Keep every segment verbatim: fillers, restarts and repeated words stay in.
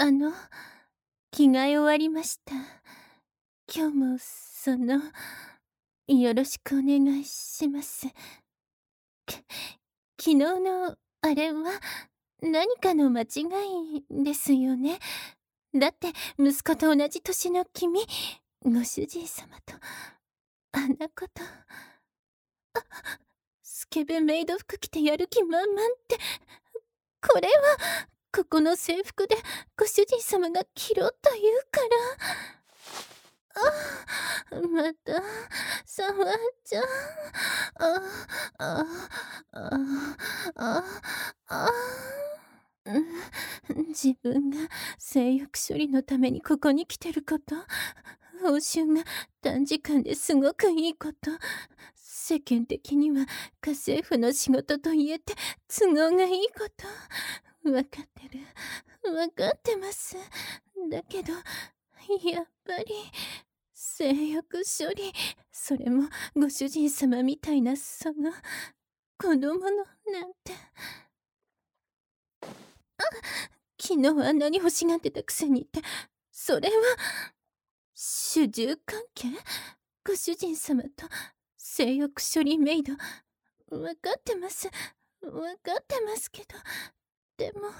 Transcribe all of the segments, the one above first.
あの、着替え終わりました。今日も、その、よろしくお願いします。く昨日のあれは、何かの間違いですよね。だって、息子と同じ年の君、ご主人様と、あんなこと。あ、スケベメイド服着てやる気満々って、これは、ここの制服でご主人様が着ろと言うから。あ、また、触っちゃう。あ、あ、あ、あ、あ、うん、自分が性欲処理のためにここに来てること、報酬が短時間ですごくいいこと、世間的には家政婦の仕事と言えて都合がいいこと、わかってる、わかってます。だけど、やっぱり、性欲処理、それもご主人様みたいな、その、子供のなんて。あ、昨日あんなに欲しがってたくせにって、それは、主従関係？ご主人様と性欲処理メイド、わかってます。わかってますけど、でも。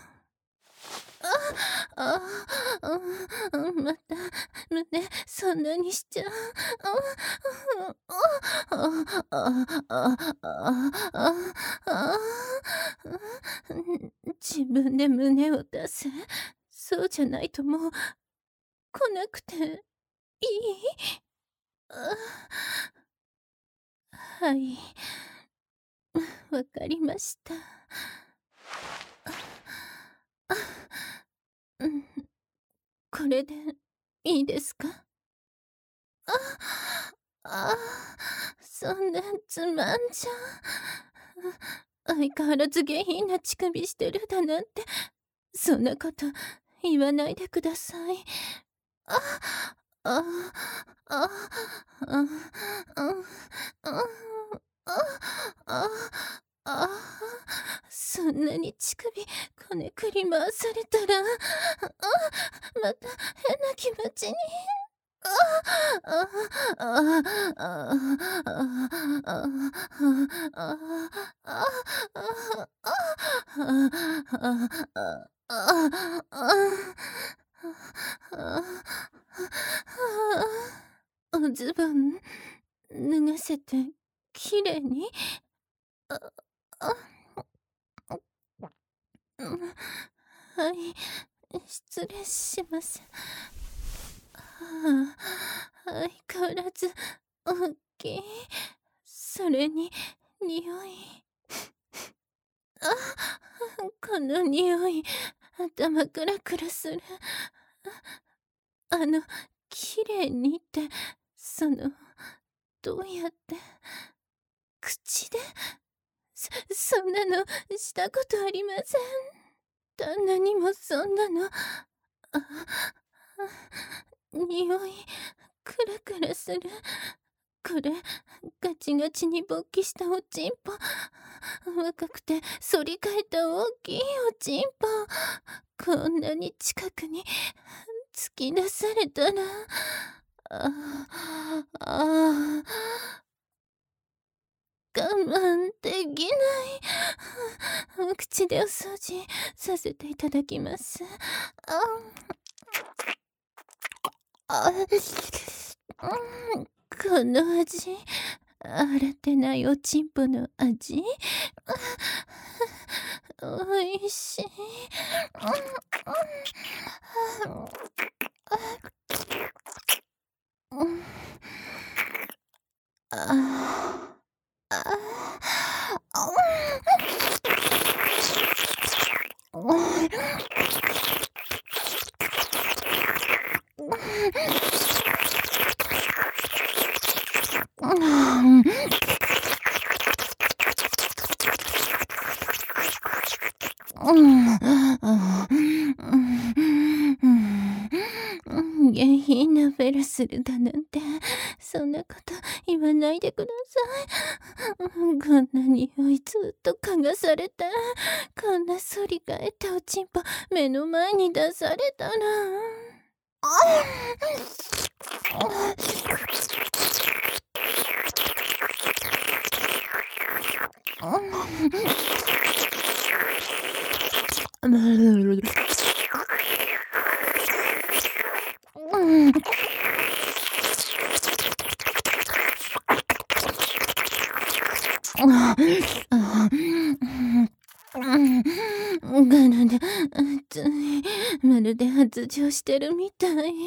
あ、ああ、あ、また、胸、そんなにしちゃう。あ、あ、あ、あ、あ、あ、あ、あ、自分で胸を出せ。そうじゃないともう、来なくていい？あ、はい。わかりました。あ、うん。これでいいですか？あ、ああ、そんなつまんじゃ。相変わらず下品な乳首してるだなんて、そんなこと言わないでください。あ、あ、あ、あ、あ、あ、あ、あ、あ、そんなに乳首こねくり回されたら、あ、また変な気持ちに。ああ、ああ、ああ、ああ、ああ、おズボン脱がせてきれいに。あ、あ、うん、はい、失礼します。はあ、相変わらず大きい。それに匂い。あ、この匂い、頭クラクラする。あの、きれいにって、その、どうやって、口で？そ、そんなのしたことありません。旦那にもそんなの。あ、あ、匂い、クラクラする。これ、ガチガチに勃起したおちんぽ。若くて反り返った大きいおちんぽ。こんなに近くに突き出されたら、ああ、ああ、我慢できない。お口でお掃除させていただきます。ああ、うん、この味、洗ってないおちんぽの味？おいしい。うん。ああ、ああ、うん。下品なフェラスルだなんて、そんなこと言わないでください。こんなに匂いずっと嗅がされた。こんな反り返ったおちんぽ目の前に出されたら。ガラで熱い。まるで発情してるみたい。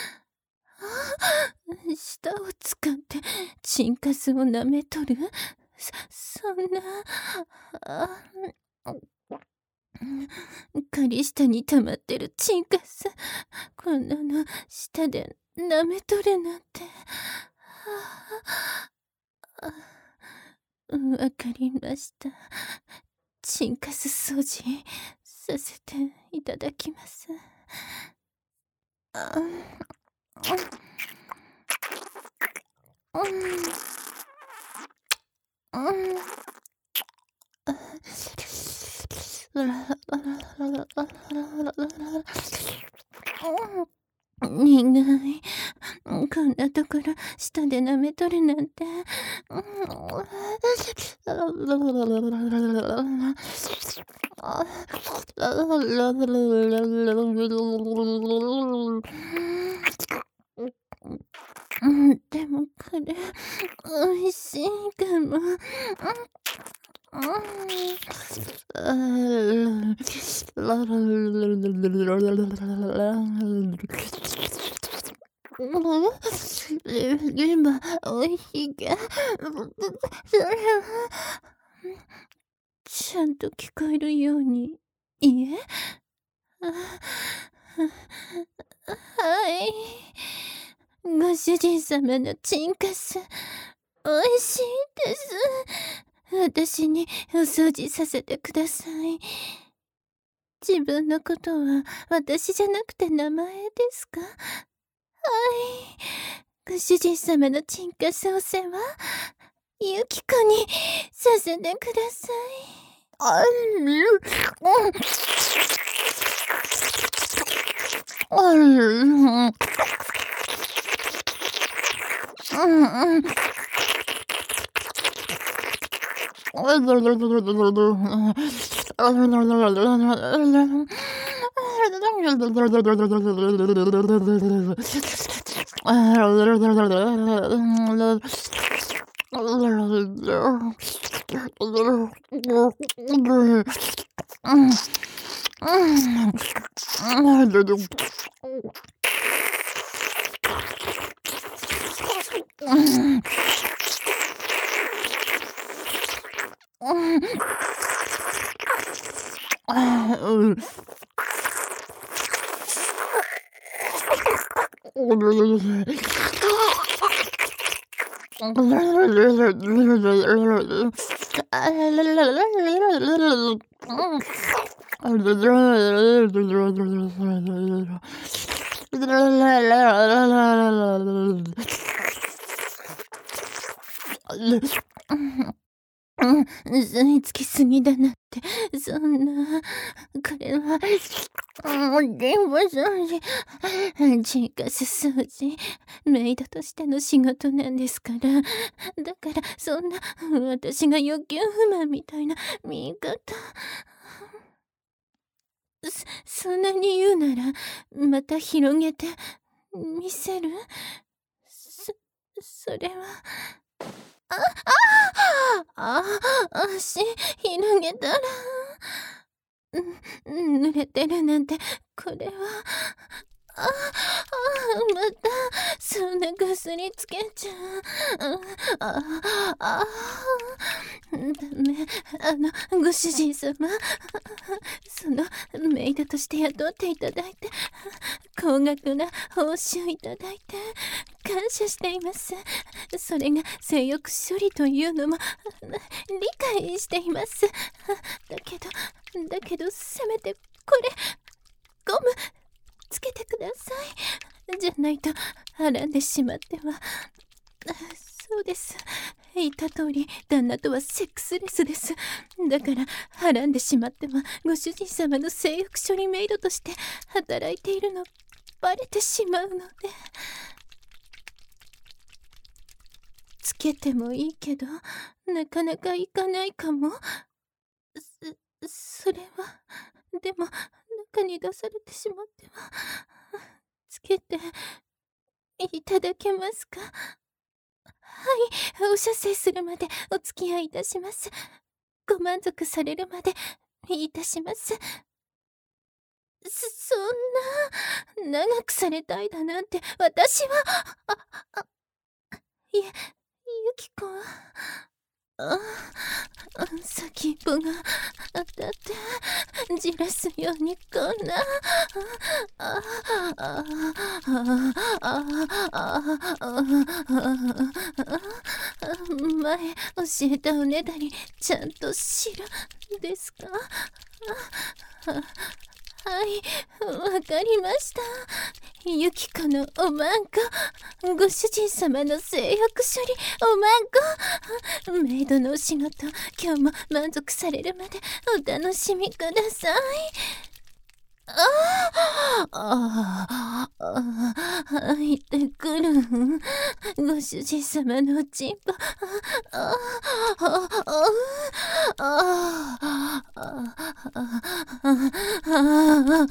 舌を使ってチンカスを舐めとる。そ、そんな。あ狩下に溜まってるチンカス、こんなの舌で舐めとるなんて。わかりました。チンカス掃除させていただきます。あうんうん苦い。こんなところ舌で舐めとるなんて。でもこれ美味しいかも。今おいしいか。それはちゃんと聞こえるように言え。はい。ご主人様のチンカスおいしいです。私にお掃除させてください。自分のことは私じゃなくて名前ですか？はい。ご主人様のチンカスお世話、ユキコにさせてください。ある、ある、うんうん。吸い付きすぎだなって。そんな、これは電話掃除、チンカス掃除、メイドとしての仕事なんですから。だからそんな私が欲求不満みたいな見方。そ、そんなに言うならまた広げて見せる？そ、それは。あ、ああ、足広げたら、ん、濡れてるなんて、これは、あ、あ、また、そんな薬つけちゃう。あ、あ、あ、ダメ。あの、ご主人様、その、メイドとして雇っていただいて、高額な報酬いただいて、感謝しています。それが性欲処理というのも理解しています。だけど、だけどせめてこれゴムつけてください。じゃないとはらんでしまっては。そうでです。言った通り旦那とはセックスレスです。だからはらんでしまってもご主人様の性欲処理メイドとして働いているのバレてしまうので。つけてもいいけどなかなかいかないかも。そそれはでも中に出されてしまっては。つけていただけますか？はい、お射精するまでお付き合いいたします。ご満足されるまでいたします。そそんな長くされたいだなんて私は。ああいえ、ゆきこはあ先っぽが当たってじらすようにこんな。あああああ前教えたおねだりちゃんと知るんですか？はい、わかりました。ゆきこのおまんこ、ご主人様の性欲処理おまんこ、メイドのお仕事今日も満足されるまでお楽しみください。あああ入ってくるご主人様のおちんぽ。ああああああ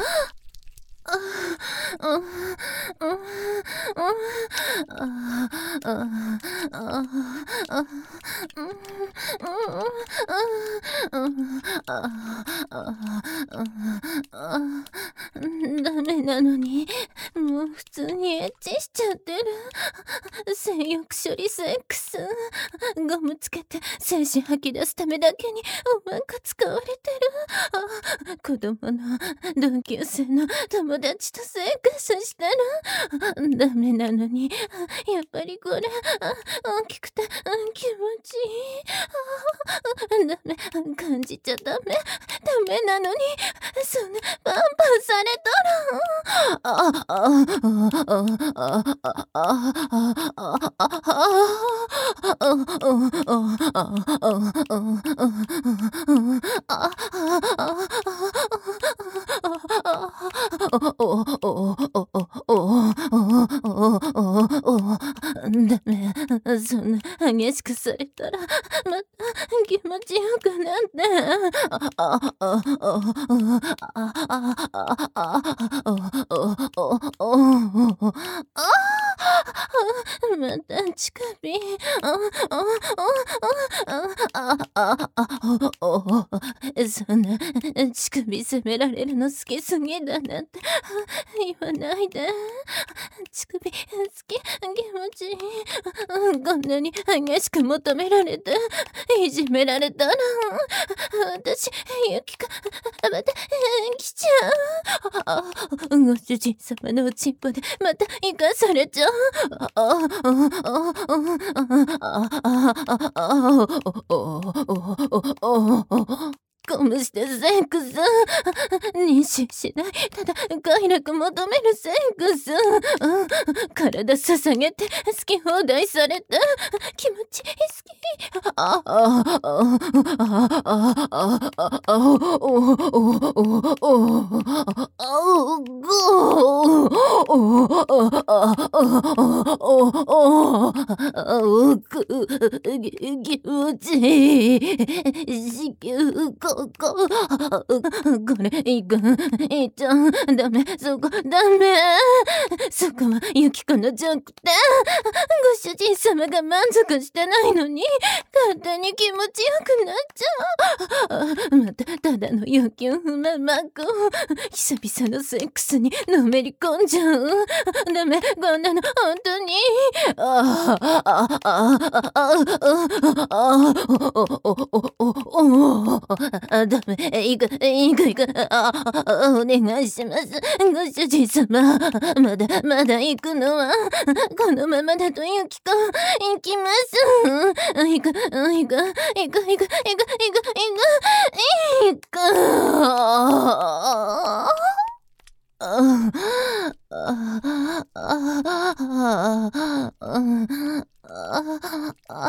ダメなのにもう普通にエッチしちゃってる。性欲処理セックスゴムつけて精子吐き出すためだけにおまんこ使われてる。あ子供の同級生の友達とセックスしてる。ダメなのにやっぱりこれ大きくて気持ちいい。ダメ感じちゃダメダメなのにそんなパンパンされたら。あああああああダメそんな激しくされたらまた気持ちよくなってああああああまた乳首そんな乳首責められるの好きすぎだなんて言わないで。乳首好き気持ちいい。こんなに激しく求められていじめられたら私ゆきこまた来ちゃう。ご主人様のおちんぽでまた生かされちゃう。ゴムしてセックス妊娠しないただ快楽求めるセックス、うん、体捧げて好き放題されて気持ち好き。ああああああああ気持ちいい。子宮こここれいかんいっちゃんダメそこダメそこはゆきこのじゃなくてご主人様が満足してないのに勝手に気持ちよくなっちゃう。またただの欲求不満まこ久々のセックスにのめり込んじゃう。ダメこんなの本当に。ああああああああダメいくいくいくああお願いしますご主人様。まだまだ行くのはこのままだとゆきこ行きます。行く行く行く行く行く行く行く行くああ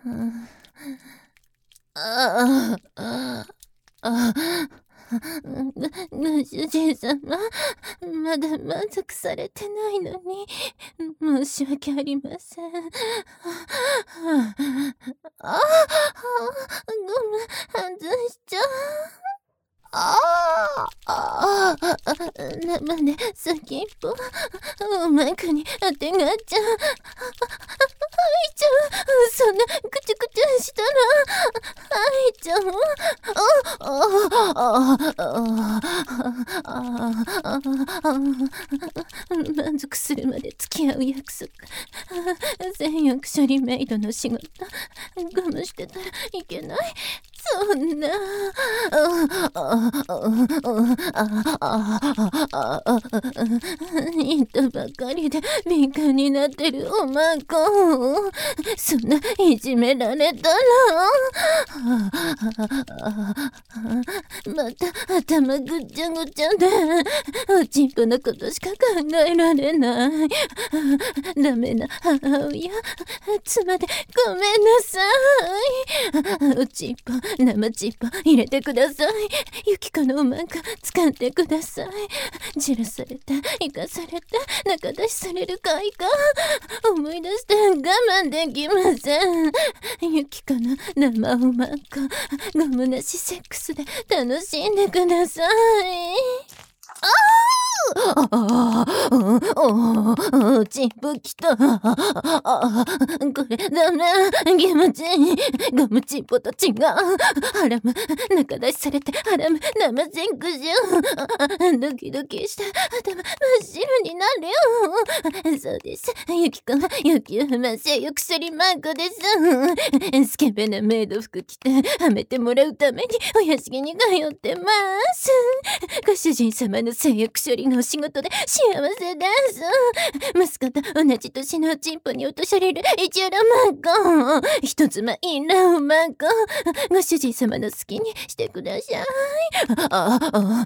ああ、ああ、ごご主人様、まだ満足されてないのに、申し訳ありません。ああ、ごめん、外しちゃう。ああ、ああ、生で先っぽ、おまくにあてがっちゃう。愛ちゃん、そんなぐちゃぐちゃしたら、愛ちゃん、あ、あ、あ、あ、あ、あ、満足するまで付き合う約束。性欲処理メイドの仕事、我慢してたらいけない。そんな、言ったばかりで敏感になってるおまこ、そんないじめられたら、また頭ぐちゃぐちゃでおちんぽのことしか考えられない。ダメな母親、妻でごめんなさい。おちんぽ、生ちんぽ入れてください。ゆきこのおまんこ使ってください。じらされた、生かされた、仲出しされる快感、思い出して我慢できません。ゆきこの生おまんこ、ゴムなしセックスで楽しんでください。ああああ、チンポきた。ああ、これダメ。気持ちいい。ゴムチンポと違う。ハラム、仲出しされてハラム、生セックス。ドキドキして頭真っ白になるよ。そうです。ゆきこは野球マ性欲処理マークです。スケベなメイド服着てはめてもらうためにお屋敷に通ってます。ご主人様の性欲処理のお仕事で幸せです。息子と同じ年のチンポに落とされる一応マンコ、人妻インラウマンコ、ご主人様の好きにしてください。ああ、あ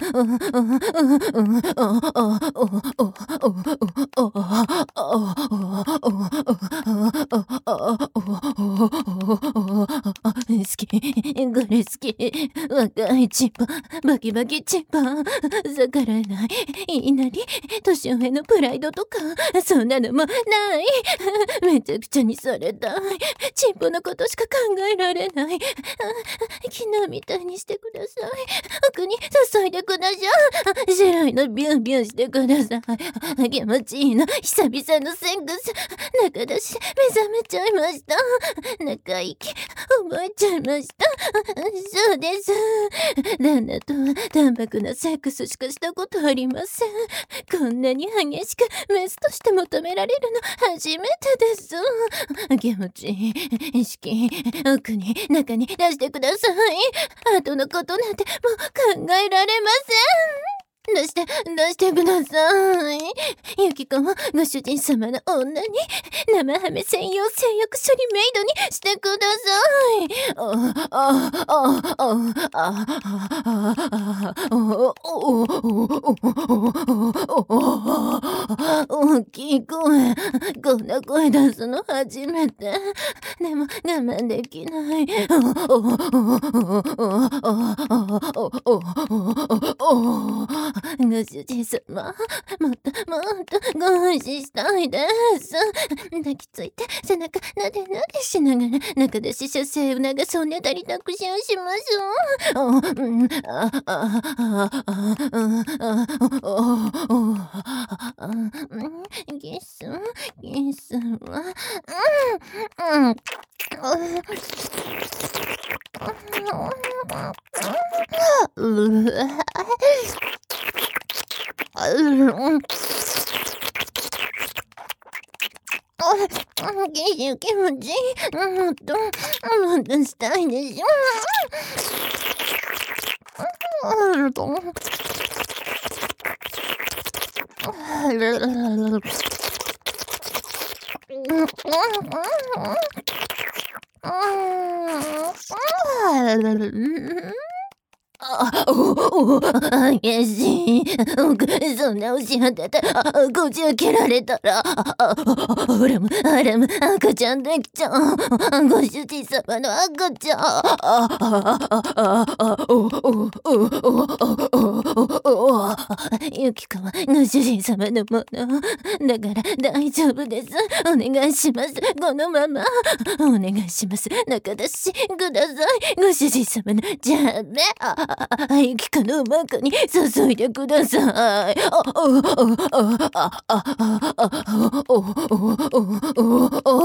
好き、これ好き、若いチンポ、バキバキチンポ、逆らえない、言いなり、年上のプライドとか、そんなのもない。めちゃくちゃにされたい。チンポのことしか考えられない。昨日みたいにしてください。奥に注いでください。白いのビュンビュンしてください。気持ちいいの、久々のセックス。中出し、目覚めちゃいました。中息、覚えちゃいました。そうです。旦那とは淡白なセックスしかしたことありません。こんなに激しくメスとして求められるの初めてです。気持ちいい。意識、奥に、中に出してください。後のことなんてもう考えられません。出して、出してください。ゆきこもご主人様の女に生ハメ専用性欲処理メイドにしてください。あ、あ、あ、あ、あ、あ、大きい声、こんな声出すの初めて。でも我慢できない。ご主人様、もっともっとご安心したいです。抱きついて背中なでなでしながら中出し射精促すおねだりたくしをします。キスキスはうんうん気持ちいい。もっと、もっとしたいでしょ。ああ、おお、激しい。そんなおしゃってて、こじ開けられたら、あらむ、あらむ、赤ちゃんできちゃう。ご主人様の赤ちゃん。ああ、あ、お、お、お、お、お、お、ゆきこはご主人様のもの。だから大丈夫です。お願いします。このまま。お願いします。中出しください。ご主人様のじゃあね。ああ、ゆきこの中に注いでください。あ、あ、あ、あ、あ、あ、あ、お、お、お、お、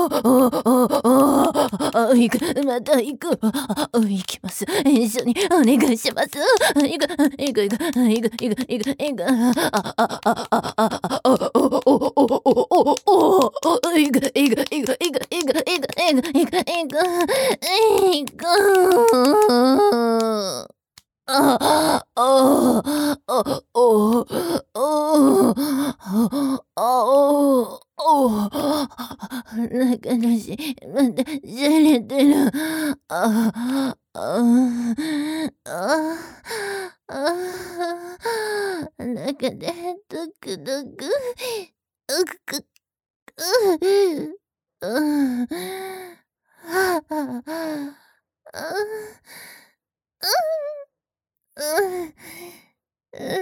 お、お、行く、また行く。行きます。一緒にお願いします。行く、行く、行く、行く、行く、行く、行く。あ、あ、あ、あ、あ、あ、お、お、お、お、お、お、お、行く、行く、行く、行く、行く、行く、行く、行く、行く、行く。ああ、ああ、あ、おお、おお、あお、おお、なんか私、またじれてる。ああ、ああ、ああ、中でドクドク、うく、う、う、はあ、ああ、うん、うん、うん。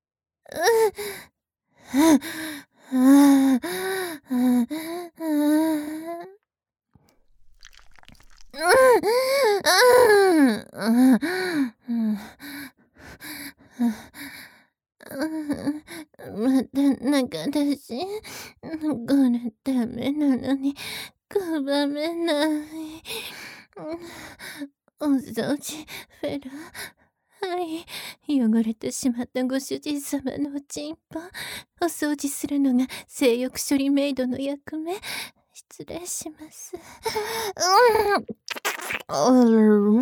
また中出し、これダメなのに拒めない。お掃除、フェラ。はい。汚れてしまったご主人様のおちんぽ。お掃除するのが性欲処理メイドの役目。失礼します。うん。うん。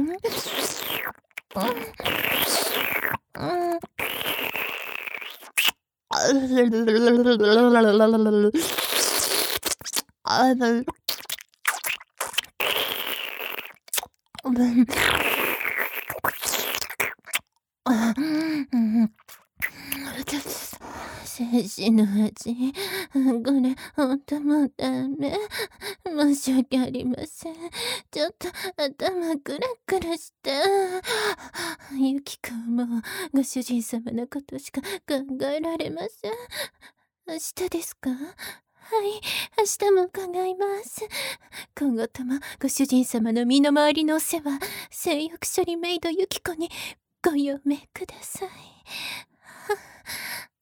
精子の味、これほんともうダメ。申し訳ありません。ちょっと頭クラクラした。ゆきこもご主人様のことしか考えられません。明日ですか？はい、明日も伺います。今後ともご主人様の身の回りのお世話、性欲処理メイドゆきこにご用命ください。